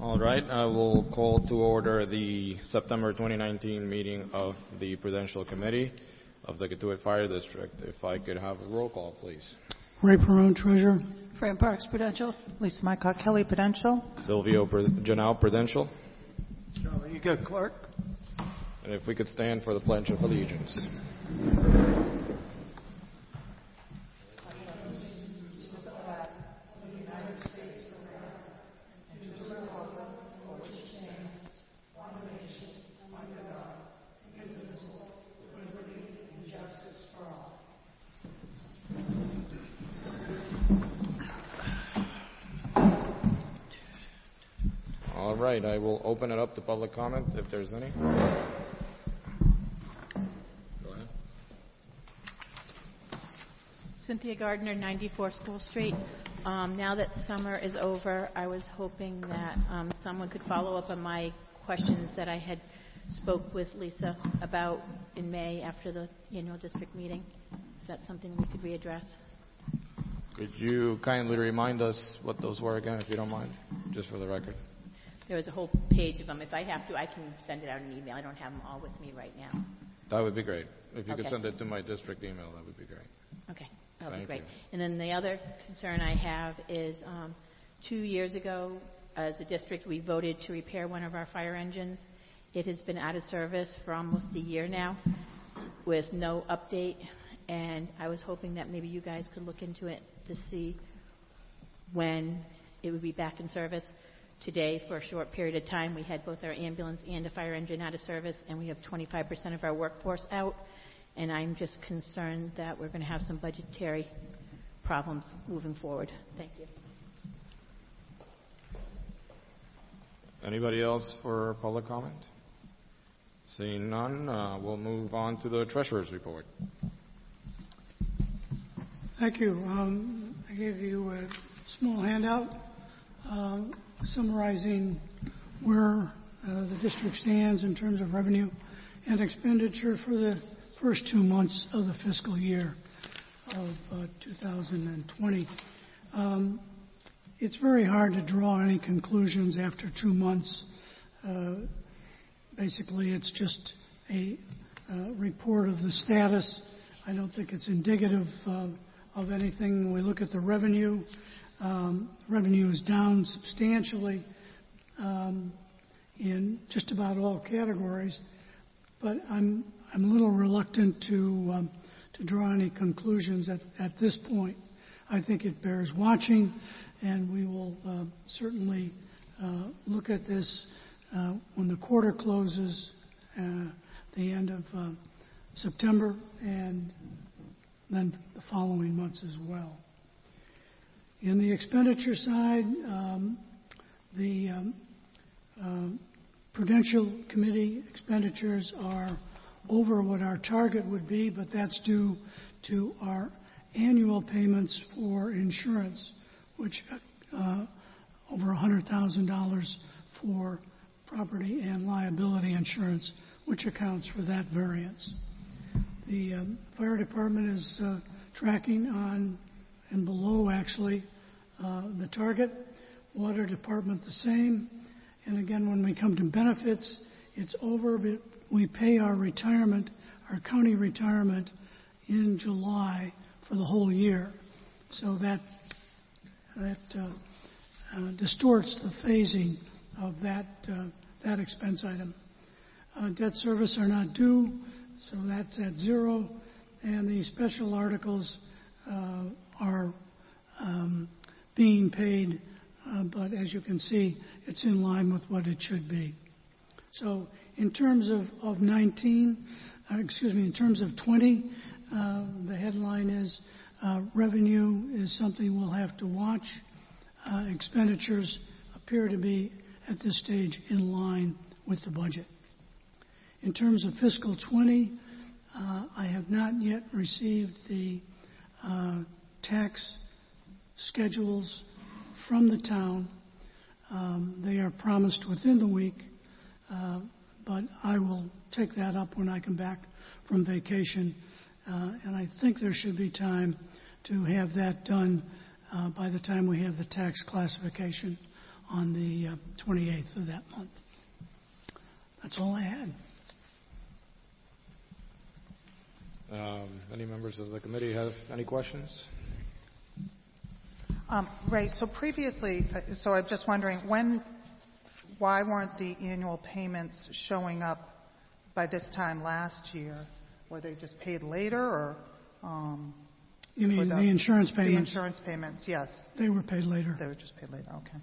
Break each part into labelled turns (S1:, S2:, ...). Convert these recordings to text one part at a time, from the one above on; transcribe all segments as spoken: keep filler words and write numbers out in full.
S1: All right, I will call to order the September twenty nineteen meeting of the Prudential Committee of the Cotuit Fire District. If I could have a roll call, please.
S2: Ray Perone, Treasurer.
S3: Fran Parks, Prudential. Lisa Mycott Kelly, Prudential.
S1: Silvio Janal, Prudential.
S2: Charlie Eager, Clerk.
S1: And if we could stand for the Pledge of Allegiance. All right, I will open it up to public comment if there's any. Go ahead.
S4: Cynthia Gardner, ninety-four School Street. Um, now that summer is over, I was hoping that um, someone could follow up on my questions that I had spoke with Lisa about in May after the annual district meeting. Is that something we could readdress?
S1: Could you kindly remind us what those were again, if you don't mind, just for the record?
S4: There was a whole page of them. If I have to, I can send it out in email. I don't have them all with me right now.
S1: That would be great. If you
S4: Okay.
S1: could send it to my district email, that would be great.
S4: Okay, that would
S1: Thank
S4: be great.
S1: you.
S4: And then the other concern I have is um, two years ago, as a district, we voted to repair one of our fire engines. It has been out of service for almost a year now with no update. And I was hoping that maybe you guys could look into it to see when it would be back in service. Today, for a short period of time, we had both our ambulance and a fire engine out of service, and we have twenty-five percent of our workforce out. And I'm just concerned that we're going to have some budgetary problems moving forward. Thank you.
S1: Anybody else for public comment? Seeing none, uh, we'll move on to the Treasurer's report.
S2: Thank you. Um, I gave you a small handout uh, summarizing where uh, the district stands in terms of revenue and expenditure for the first two months of the fiscal year of uh, two thousand twenty. Um, it's very hard to draw any conclusions after two months. Uh, basically, it's just a uh, report of the status. I don't think it's indicative uh, of anything. When we look at the revenue, um, revenue is down substantially um, in just about all categories, but I'm I'm a little reluctant to um, to draw any conclusions at, at this point. I think it bears watching, and we will uh, certainly uh, look at this uh, when the quarter closes, uh, the end of uh, September, and then the following months as well. In the expenditure side, um, the um, uh, Prudential Committee expenditures are over what our target would be, but that's due to our annual payments for insurance, which uh, over one hundred thousand dollars for property and liability insurance, which accounts for that variance. The um, fire department is uh, tracking on and below, actually, uh, the target. Water department the same. And again, when we come to benefits, it's over, but we pay our retirement, our county retirement, in July for the whole year. So that that uh, uh, distorts the phasing of that uh, that expense item. Uh, debt service are not due, so that's at zero, and the special articles uh, are um, being paid, uh, but as you can see, it's in line with what it should be. So in terms of, of nineteen, uh, excuse me, in terms of twenty, uh, the headline is uh, revenue is something we'll have to watch. Uh, expenditures appear to be at this stage in line with the budget. In terms of fiscal twenty, uh, I have not yet received the uh, tax schedules from the town. Um, they are promised within the week. Uh, but I will take that up when I come back from vacation, uh, and I think there should be time to have that done uh, by the time we have the tax classification on the uh, twenty-eighth of that month. That's all I had.
S1: Um, any members of the committee have any questions?
S3: Um, Ray, so previously, uh, so I'm just wondering, when, why weren't the annual payments showing up by this time last year? Were they just paid later, or? Um,
S2: You mean
S3: the,
S2: the insurance
S3: the
S2: payments?
S3: insurance payments, yes.
S2: They were paid later.
S3: They were just paid later, okay.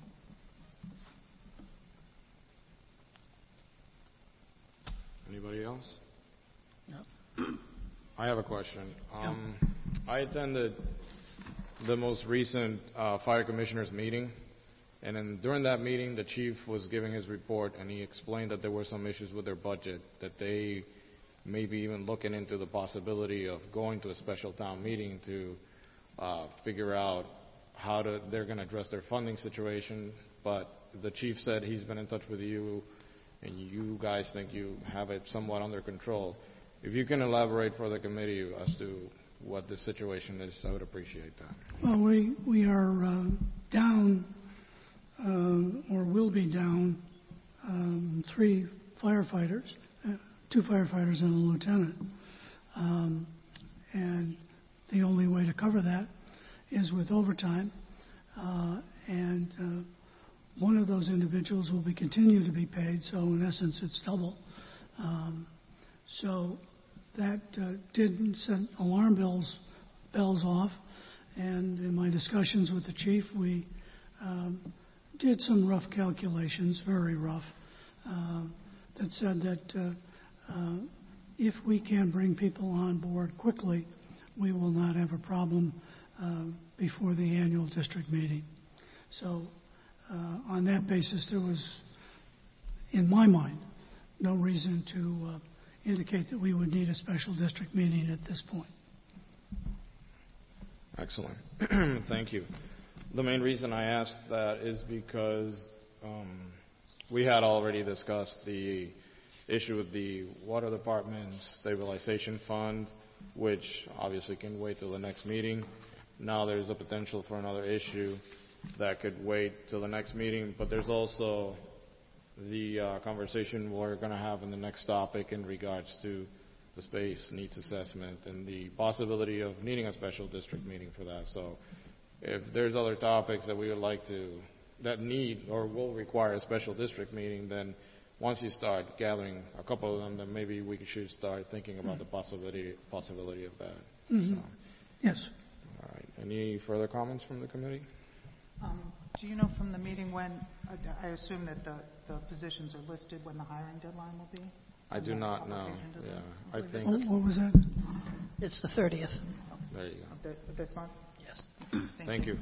S1: Anybody else?
S2: No.
S1: I have a question. Um, I attended the most recent uh, fire commissioners meeting, and then during that meeting, the chief was giving his report, and he explained that there were some issues with their budget, that they may be even looking into the possibility of going to a special town meeting to uh, figure out how to, they're going to address their funding situation. But the chief said he's been in touch with you, and you guys think you have it somewhat under control. If you can elaborate for the committee as to what the situation is, I would appreciate that.
S2: Well, we, we are uh, down, uh, or will be down, um, three firefighters, uh, two firefighters and a lieutenant. Um, and the only way to cover that is with overtime. Uh, and uh, one of those individuals will be continue to be paid, so in essence it's double. Um, so that uh, did set alarm bells bells off, and in my discussions with the chief, we um, did some rough calculations, very rough, uh, that said that uh, uh, if we can bring people on board quickly, we will not have a problem uh, before the annual district meeting. So uh, on that basis, there was, in my mind, no reason to uh, indicate that we would need a special district meeting at this point.
S1: Excellent. Thank you. The main reason I asked that is because um, we had already discussed the issue with the water department's stabilization fund, which obviously can wait till the next meeting. Now there's a potential for another issue that could wait till the next meeting, but there's also the uh, conversation we're going to have in the next topic in regards to the space needs assessment and the possibility of needing a special district meeting for that. So if there's other topics that we would like to, that need or will require a special district meeting, then once you start gathering a couple of them, then maybe we should start thinking about mm-hmm. the possibility possibility of that.
S2: Mm-hmm.
S1: So,
S2: yes.
S1: All right. Any further comments from the committee?
S3: Um, do you know from the meeting when, uh, I assume that the, the positions are listed when the hiring deadline will be?
S1: I do not know. Yeah, I think.
S2: What, what was that?
S5: It's the thirtieth.
S1: There you go.
S3: Of the, this month?
S5: Yes.
S3: Thank,
S1: Thank you.
S3: you.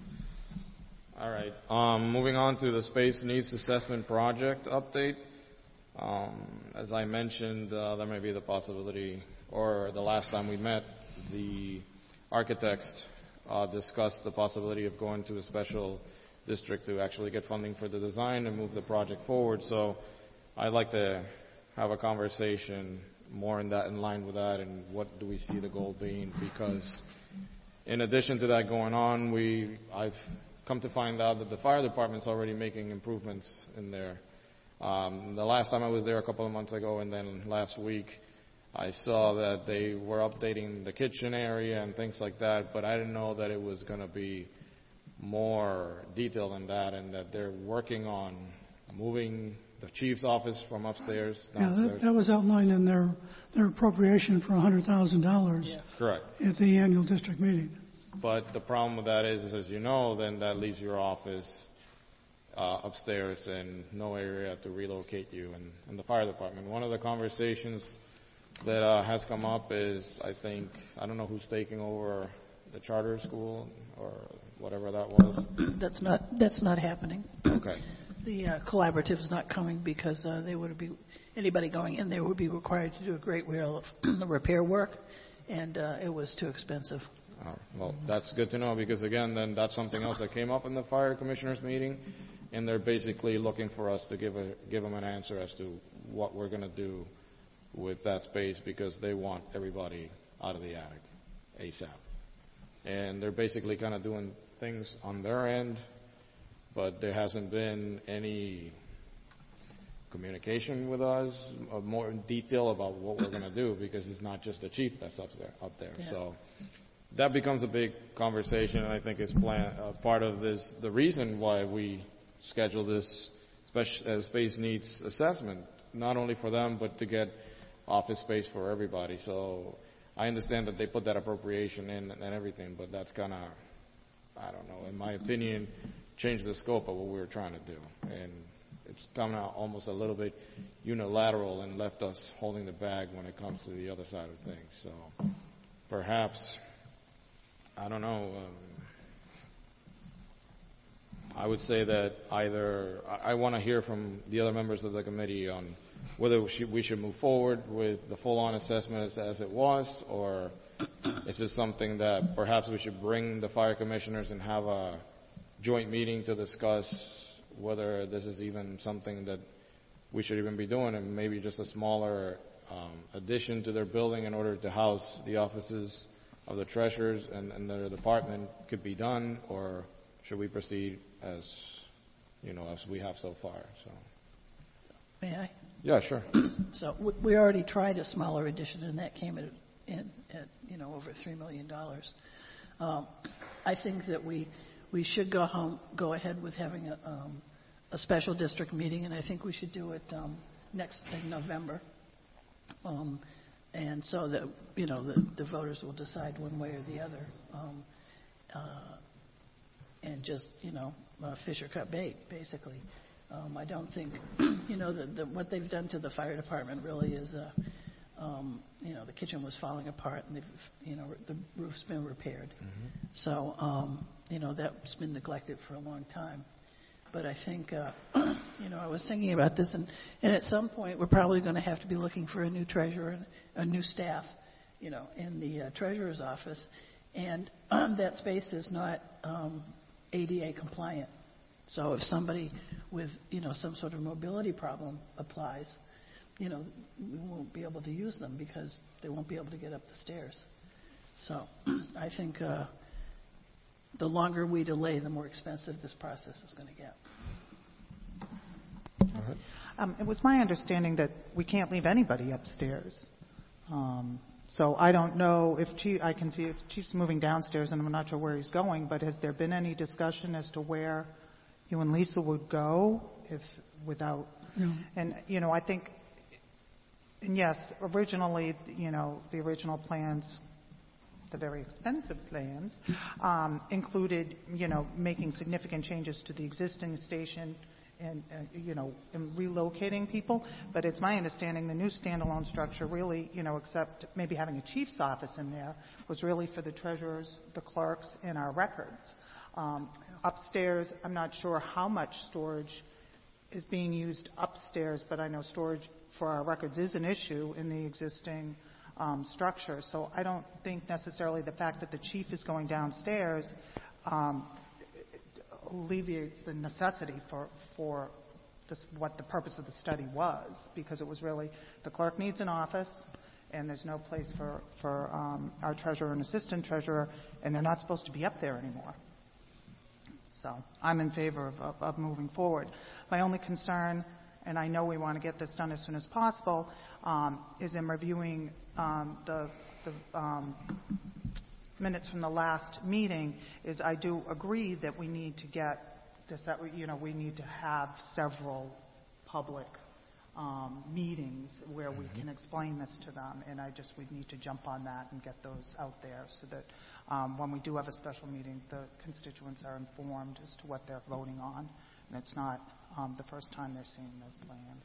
S1: All right. Um, moving on to the Space Needs Assessment Project update. Um, as I mentioned, uh, there may be the possibility, or the last time we met, the architects uh, discussed the possibility of going to a special district to actually get funding for the design and move the project forward. So I'd like to have a conversation more in that, in line with that, and what do we see the goal being? Because in addition to that going on, we I've come to find out that the fire department's already making improvements in there. Um, the last time I was there a couple of months ago, and then last week, I saw that they were updating the kitchen area and things like that, but I didn't know that it was going to be more detailed than that, and that they're working on moving the chief's office from upstairs downstairs.
S2: Yeah, that, that was outlined in their their appropriation for one hundred thousand dollars.
S5: Yeah.
S1: Correct.
S2: At the annual district meeting.
S1: But the problem with that is, is as you know, then that leaves your office uh, upstairs and no area to relocate you in, in the fire department. One of the conversations that uh, has come up is, I think, I don't know who's taking over the charter school or whatever that was.
S5: That's not that's not happening.
S1: Okay.
S5: The uh, collaborative's not coming because uh, they would be anybody going in there would be required to do a great deal of repair work, and uh, it was too expensive.
S1: Uh, well, that's good to know, because again, then that's something else that came up in the fire commissioners meeting, and they're basically looking for us to give a give them an answer as to what we're going to do with that space, because they want everybody out of the attic ASAP, and they're basically kind of doing things on their end but there hasn't been any communication with us, uh, more in detail about what we're going to do, because it's not just the chief that's up there. Up there.
S5: Yeah.
S1: So that becomes a big conversation, and I think it's plan, uh, part of this, the reason why we schedule this spec- uh, space needs assessment, not only for them, but to get office space for everybody. So I understand that they put that appropriation in and everything, but that's kind of, I don't know, in my opinion, changed the scope of what we were trying to do. And it's come out almost a little bit unilateral and left us holding the bag when it comes to the other side of things. So perhaps, I don't know, um, I would say that either, I, I want to hear from the other members of the committee on whether we should, we should move forward with the full-on assessment as, as it was, or is this something that perhaps we should bring the fire commissioners and have a joint meeting to discuss whether this is even something that we should even be doing, and maybe just a smaller um, addition to their building in order to house the offices of the treasurers and, and their department could be done, or should we proceed as, you know, as we have so far? So,
S5: May I?
S1: yeah, sure.
S5: So we, we already tried a smaller addition, and that came at, in, at you know, over three million dollars. Um, I think that we we should go home, go ahead with having a, um, a special district meeting, and I think we should do it um, next in November. Um, and so that, you know, the, the voters will decide one way or the other. Um, uh, and just, you know, uh, fish or cut bait, basically. Um, I don't think, you know, the, the, what they've done to the fire department really is, uh, um, you know, the kitchen was falling apart, and they've, you know, the roof's been repaired. Mm-hmm. So, um, you know, that's been neglected for a long time. But I think, uh, you know, I was thinking about this, and, and at some point we're probably going to have to be looking for a new treasurer and a new staff, you know, in the uh, treasurer's office. And um, that space is not um, A D A compliant. So if somebody with, you know, some sort of mobility problem applies, you know, we won't be able to use them because they won't be able to get up the stairs. So I think uh, the longer we delay, the more expensive this process is going to get.
S3: Um, it was my understanding that we can't leave anybody upstairs. Um, so I don't know if Chief, I can see if Chief's moving downstairs, and I'm not sure where he's going, but has there been any discussion as to where you and Lisa would go if without?
S2: No.
S3: And, you know, I think, and yes, originally, you know, the original plans, the very expensive plans, um, included, you know, making significant changes to the existing station and, uh, you know, and relocating people. But it's my understanding the new standalone structure really, you know, except maybe having a chief's office in there, was really for the treasurers, the clerks, and our records. Um, upstairs, I'm not sure how much storage is being used upstairs, but I know storage for our records is an issue in the existing um, structure. So I don't think necessarily the fact that the chief is going downstairs um, alleviates the necessity for, for this, what the purpose of the study was, because it was really the clerk needs an office, and there's no place for, for um, our treasurer and assistant treasurer, and they're not supposed to be up there anymore. So I'm in favor of, of, of moving forward. My only concern, and I know we want to get this done as soon as possible, um, is in reviewing um, the, the um, minutes from the last meeting, is I do agree that we need to get this, that we, you know, we need to have several public um, meetings where we can explain this to them, and I just, we need to jump on that and get those out there so that um, when we do have a special meeting, the constituents are informed as to what they're voting on, and it's not um, the first time they're seeing those plans.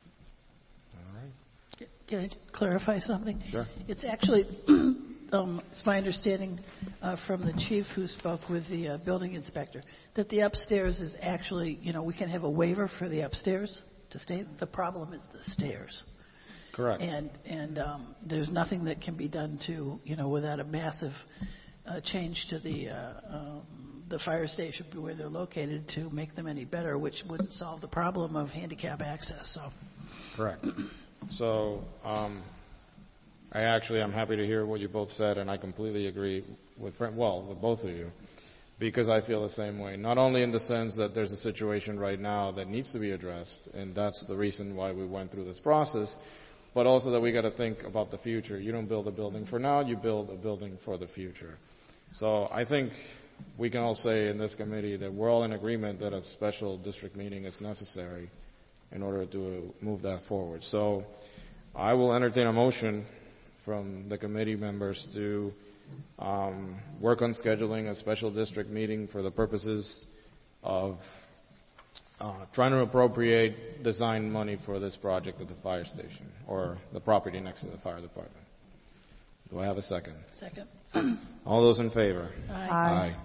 S1: All right.
S5: Can I just clarify something?
S1: Sure.
S5: It's actually, um, it's my understanding uh, from the chief who spoke with the uh, building inspector that the upstairs is actually, you know, we can have a waiver for the upstairs to stay. The problem is the stairs.
S1: Correct.
S5: And and um, there's nothing that can be done to, you know, without a massive uh, change to the uh, um, the fire station where they're located to make them any better, which wouldn't solve the problem of handicap access. So.
S1: Correct. So, um, I actually, I'm happy to hear what you both said, and I completely agree with, well, with both of you, because I feel the same way. Not only in the sense that there's a situation right now that needs to be addressed, and that's the reason why we went through this process, but also that we got to think about the future. You don't build a building for now, you build a building for the future. So I think we can all say in this committee that we're all in agreement that a special district meeting is necessary in order to move that forward. So I will entertain a motion from the committee members to um, work on scheduling a special district meeting for the purposes of uh, trying to appropriate design money for this project at the fire station or the property next to the fire department. Do I have a second?
S5: Second.
S1: All those in favor?
S5: Aye.
S3: Aye.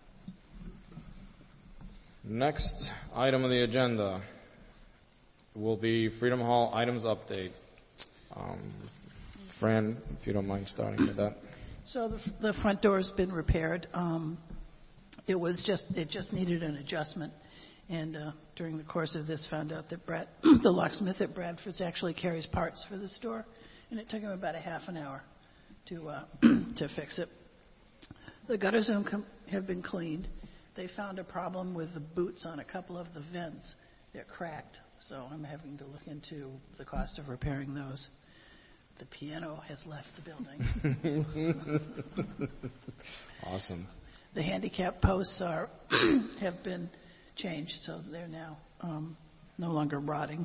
S1: Next item on the agenda will be Freedom Hall items update. Um, Fran, if you don't mind starting with that.
S5: So the, the front door's been repaired. Um, it was just it just needed an adjustment, and uh, during the course of this, found out that Brad, the locksmith at Bradford's actually carries parts for this door, and it took him about a half an hour to uh, to fix it. The gutters have been cleaned. They found a problem with the boots on a couple of the vents. They're cracked, so I'm having to look into the cost of repairing those. The piano has left the building.
S1: Awesome.
S5: The handicap posts are have been changed, so they're now um, no longer rotting.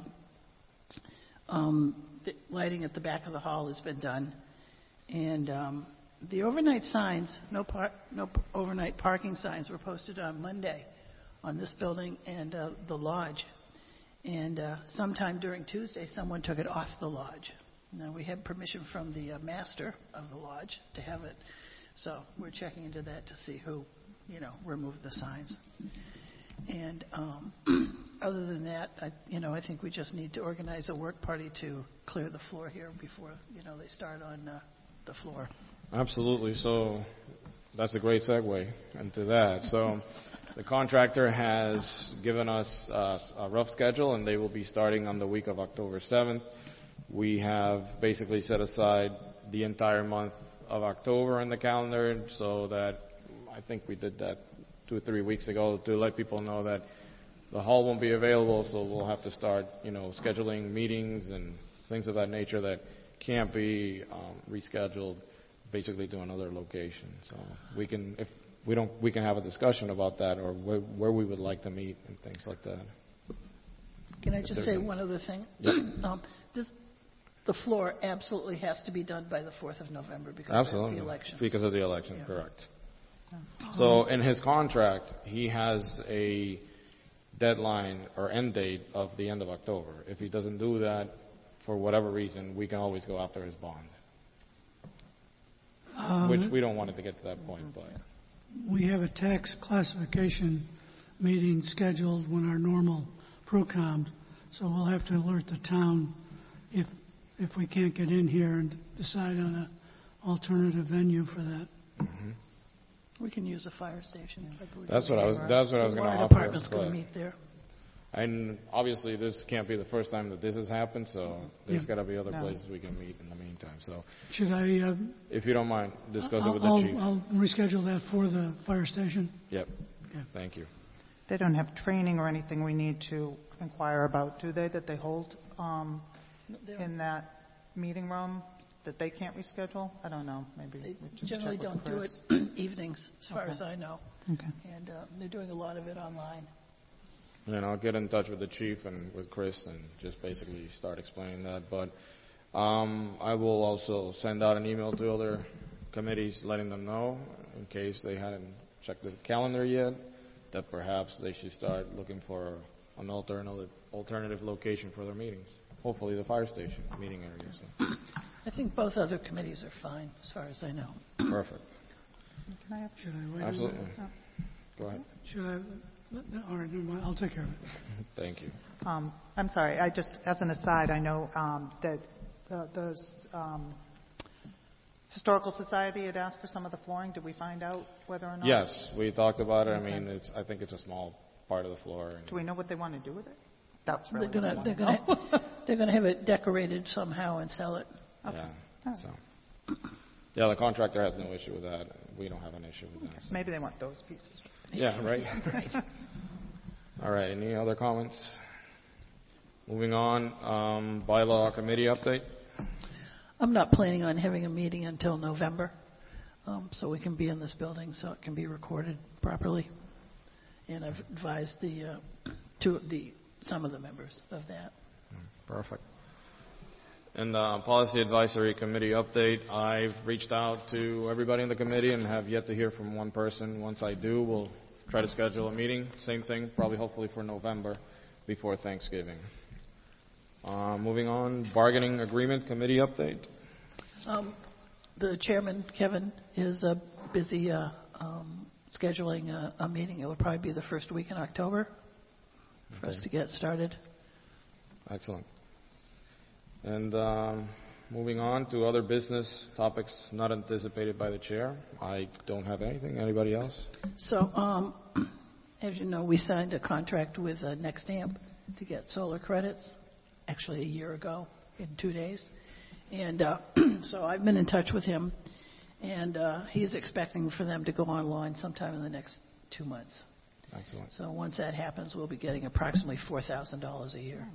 S5: Um, the lighting at the back of the hall has been done, and um, the overnight signs, no, par- no p- overnight parking signs, were posted on Monday on this building and uh, the lodge. And uh, sometime during Tuesday, someone took it off the lodge. Now, we had permission from the uh, master of the lodge to have it, so we're checking into that to see who, you know, removed the signs. And um, other than that, I, you know, I think we just need to organize a work party to clear the floor here before, you know, they start on uh, the floor.
S1: Absolutely. So that's a great segue into that. So the contractor has given us uh, a rough schedule, and they will be starting on the week of October seventh. We have basically set aside the entire month of October in the calendar, so that I think we did that two or three weeks ago to let people know that the hall won't be available, so we'll have to start, you know, scheduling meetings and things of that nature that can't be um, rescheduled, basically to another location. So we can, if we don't, we can have a discussion about that or where, where we would like to meet and things like that.
S5: Can I just say one other thing?
S1: Yep.
S5: um, this, the floor absolutely has to be done by the fourth of November because
S1: Absolutely.
S5: that's the election.
S1: Because of the election,
S5: Yeah.
S1: correct. So in his contract, he has a deadline or end date of the end of October. If he doesn't do that, for whatever reason, we can always go after his bond,
S2: Um,
S1: which we don't want it to get to that point, but
S2: We have a tax classification meeting scheduled when our normal ProCom, so we'll have to alert the town if if we can't get in here and decide on an alternative venue for that.
S5: We can use a fire station. I believe.
S1: that's what I was that's what I was
S5: The
S1: going to
S5: water
S1: offer.
S5: department's going
S1: but-
S5: to meet there.
S1: And obviously, this can't be the first time that this has happened, so there's
S2: Yeah.
S1: got to be other
S3: No.
S1: places we can meet in the meantime. So
S2: Should I? Uh,
S1: if you don't mind, discuss it with
S2: I'll,
S1: the chief.
S2: I'll reschedule that for the fire station.
S1: Yep.
S2: Yeah.
S1: Thank you.
S3: They don't have training or anything we need to inquire about, do they, that they hold um, in that meeting room that they can't reschedule? I don't know. Maybe
S5: They
S3: we should
S5: generally
S3: check with
S5: don't do it
S3: Chris.
S5: evenings, as far
S3: Okay.
S5: as I know.
S3: Okay.
S5: And uh, they're doing a lot of it online.
S1: And I'll get in touch with the chief and with Chris and just basically start explaining that. But um, I will also send out an email to other committees letting them know, in case they hadn't checked the calendar yet, that perhaps they should start looking for an alternative alternative location for their meetings. Hopefully the fire station meeting area. So.
S5: I think both other committees are fine, as far as I know.
S1: Perfect.
S3: Can I have
S2: Should I wait? a
S1: Absolutely.
S2: minute?
S1: Go ahead.
S2: Should I? All right, never mind. I'll take care of it.
S1: Thank you.
S3: Um, I'm sorry. I just, as an aside, I know um, that the, the um, Historical Society had asked for some of the flooring. Did we find out whether or not?
S1: Yes, we talked about it. I
S3: Okay.
S1: mean, it's, I think it's a small part of the floor. And
S3: Do we know what they want to do with it? That's really
S5: They're gonna
S3: what I
S5: they're
S3: wanna
S5: gonna
S3: know.
S5: they're gonna have it decorated somehow and sell it.
S1: Yeah.
S3: All right.
S1: So, yeah, the contractor has no issue with that. We don't have an issue with that. So.
S3: Maybe they want those pieces.
S1: Yeah, right?
S5: Right.
S1: All right, any other comments? Moving on, um, bylaw committee update.
S5: I'm not planning on having a meeting until November, um, so we can be in this building, so it can be recorded properly. And I've advised the uh, two the some of the members of that.
S1: Perfect. And uh, policy advisory committee update. I've reached out to everybody in the committee and have yet to hear from one person. Once I do, we'll try to schedule a meeting. Same thing, probably hopefully for November, before Thanksgiving. Uh, moving on, bargaining agreement committee update.
S5: Um, the chairman, Kevin, is uh, busy uh, um, scheduling a, a meeting. It will probably be the first week in October for
S1: Okay.
S5: us to get started.
S1: Excellent. And um, moving on to other business topics not anticipated by the chair. I don't have anything. Anybody else?
S5: So, um, as you know, we signed a contract with uh, NextAmp to get solar credits, actually a year ago in two days. And uh, so I've been in touch with him, and uh, he's expecting for them to go online sometime in the next two months.
S1: Excellent.
S5: So once that happens, we'll be getting approximately four thousand dollars a year.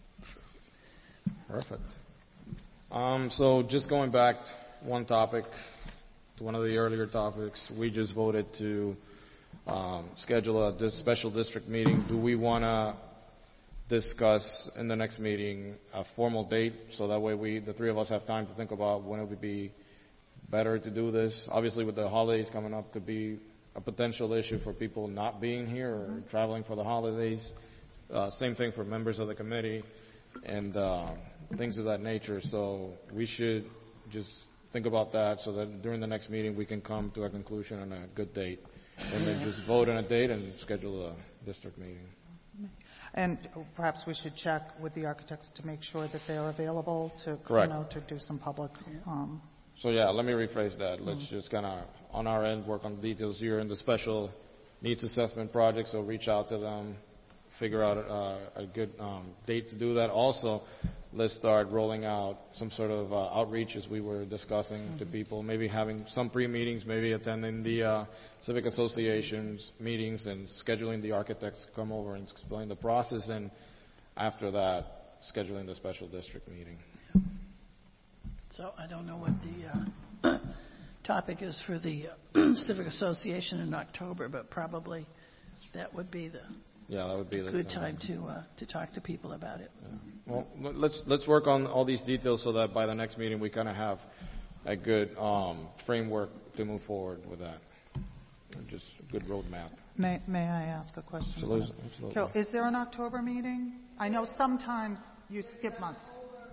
S1: Perfect. Um, so just going back one topic to one of the earlier topics, we just voted to um, schedule a dis- special district meeting. Do we want to discuss in the next meeting a formal date so that way we, the three of us, have time to think about when it would be better to do this? Obviously, with the holidays coming up, could be a potential issue for people not being here or traveling for the holidays. Uh, same thing for members of the committee and uh, things of that nature. So we should just think about that so that during the next meeting we can come to a conclusion on a good date, and then just vote on a date and schedule a district meeting.
S3: And perhaps we should check with the architects to make sure that they're available to,
S1: Correct.
S3: you know, to do some public. Um,
S1: So yeah, let me rephrase that. Let's just kind of, on our end, work on the details here in the special needs assessment project. So reach out to them, figure out uh, a good um, date to do that. Also, let's start rolling out some sort of uh, outreach, as we were discussing, mm-hmm. to people. Maybe having some pre-meetings, maybe attending the uh, civic associations meetings, and scheduling the architects to come over and explain the process. And after that, scheduling the special district meeting.
S5: So I don't know what the uh, topic is for the uh, Civic Association in October, but probably that would be the
S1: Yeah, that would be the
S5: good time to uh, to talk to people about it.
S1: Yeah. Well, l- let's let's work on all these details so that by the next meeting we kind of have a good um, framework to move forward with that. Just a good roadmap.
S3: may, may I ask a question?
S1: Absolutely. Absolutely.
S3: Carol, is there an October meeting? I know sometimes you skip months.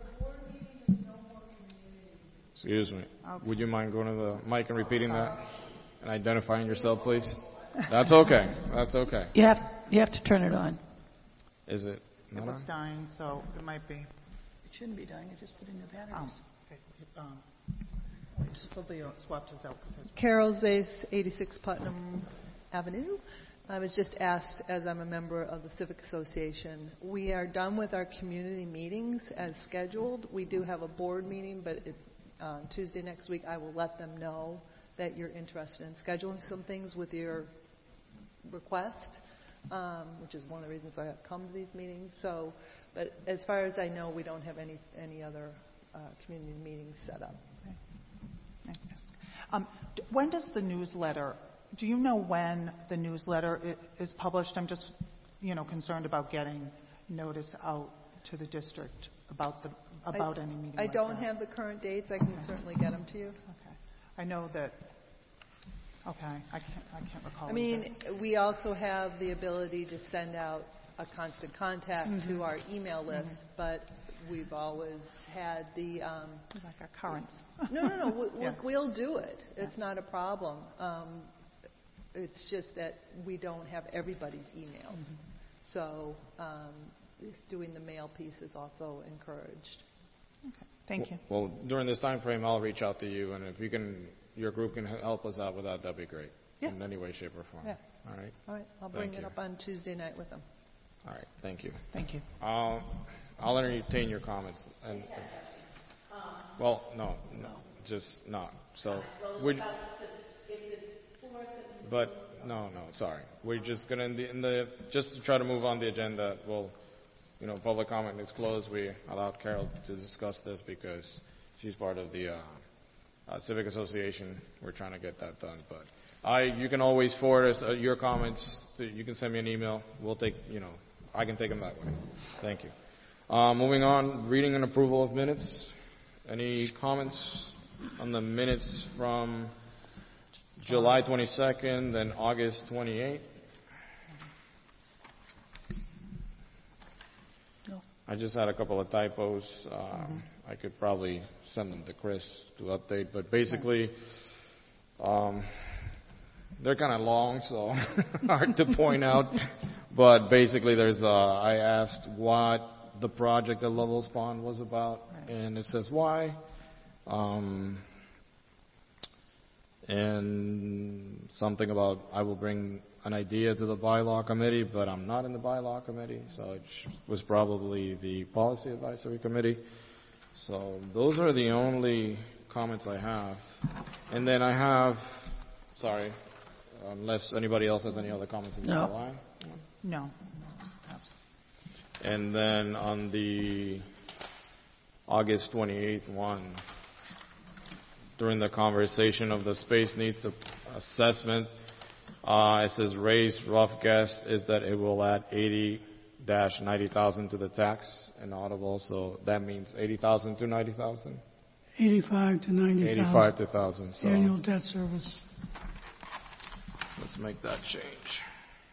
S1: Excuse me.
S3: Okay.
S1: Would you mind going to the mic and repeating that and identifying yourself, please? That's okay. That's okay.
S5: You have you have to turn it on.
S1: Is it
S3: It
S1: not
S3: was
S1: on?
S3: dying, so it might be.
S5: It shouldn't be dying. I just put in the batteries.
S3: Um, okay. Um, Probably swapped his out because his.
S6: Carol Zace, eighty-six Putnam Avenue. I was just asked, as I'm a member of the Civic Association, we are done with our community meetings as scheduled. We do have a board meeting, but it's uh, Tuesday next week. I will let them know that you're interested in scheduling some things with your request, um, which is one of the reasons I have come to these meetings. So, but as far as I know, we don't have any any other uh, community meetings set up.
S3: Yes. Um, d- when does the newsletter? Do you know when the newsletter i- is published? I'm just, you know, concerned about getting notice out to the district about the about
S6: I,
S3: any meeting.
S6: I
S3: like
S6: don't
S3: that.
S6: have the current dates. I can
S3: Okay.
S6: certainly get them to you.
S3: Okay. I know that. Okay. I can't. I can't recall.
S6: I mean, we also have the ability to send out a constant contact
S3: Mhm.
S6: to our email list,
S3: Mhm.
S6: but we've always had the. Um,
S3: like our currents.
S6: no, no, no. We,
S3: Yeah.
S6: We'll do it. It's not a problem. Um, it's just that we don't have everybody's emails.
S3: Mhm.
S6: So um, doing the mail piece is also encouraged.
S3: Okay. Thank you.
S1: Well, during this time frame, I'll reach out to you, and if you can, your group can help us out with that, that'd be great.
S6: Yeah.
S1: In any way, shape, or form.
S6: Yeah.
S1: All right.
S6: All right. I'll bring
S1: Thank
S6: it
S1: you.
S6: up on Tuesday night with them.
S1: All right. Thank you.
S3: Thank you.
S1: I'll, I'll entertain your comments. And, well, no, no, just not. So, would, but no, no, sorry. We're just gonna, in the, in the, just to try to move on the agenda, we'll, you know, public comment is closed. We allowed Carol to discuss this because she's part of the, uh, uh, Civic Association. We're trying to get that done, but I, you can always forward us uh, your comments to, you can send me an email. We'll take, you know, I can take them that way. Thank you. Uh, moving on, reading and approval of minutes. Any comments on the minutes from July twenty-second and August twenty-eighth?
S5: No.
S1: I just had a couple of typos. Um, mm-hmm. I could probably send them to Chris to update, but basically, um, they're kind of long, so hard to point out. But basically, there's uh, I asked what the project at Lovell's Pond was about, right. And it says why. Um, and something about I will bring an idea to the bylaw committee, but I'm not in the bylaw committee, so it was probably the policy advisory committee. So those are the only comments I have. And then I have, sorry, unless anybody else has any other comments in the
S5: no.
S1: July?
S3: No. no.
S1: And then on the August twenty-eighth one, during the conversation of the space needs assessment, uh, it says Ray's rough guess is that it will add eighty to ninety thousand to the tax and audible, so that means eighty thousand to ninety thousand?
S2: eighty-five to ninety thousand.
S1: eighty-five to one thousand. So
S2: annual debt service.
S1: Let's make that change.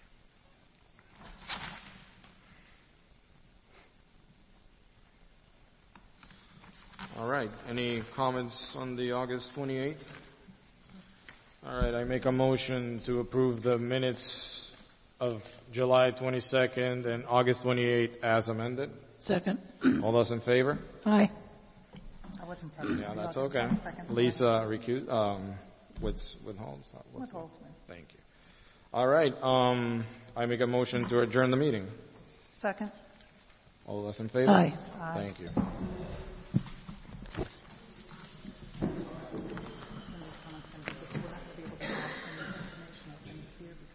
S1: All right. Any comments on the August twenty-eighth? All right. I make a motion to approve the minutes of July twenty-second and August twenty-eighth as amended.
S5: Second.
S1: All those in favor?
S5: Aye.
S3: I wasn't present.
S1: Yeah,
S3: No,
S1: that's
S3: just
S1: okay.
S3: one second.
S1: Lisa recuse, um, with withholds. What's
S3: Withholds
S1: that?
S3: me.
S1: Thank you. All right. Um, I make a motion to adjourn the meeting.
S3: Second.
S1: All those in favor?
S5: Aye.
S3: Aye.
S1: Thank you.